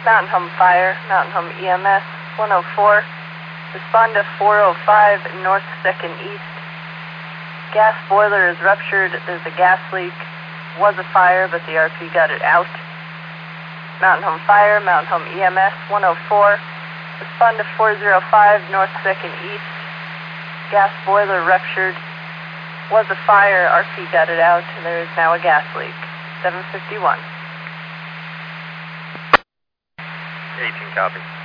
Mountain Home Fire, Mountain Home EMS, 104. Respond to 405 North 2nd East. Gas boiler is ruptured. There's a gas leak. Was a fire, but the RP got it out. Mountain Home Fire, Mountain Home EMS, 104. Respond to 405 North 2nd East. Gas boiler ruptured. Was a fire. RP got it out. There is now a gas leak. 751. 18 copy.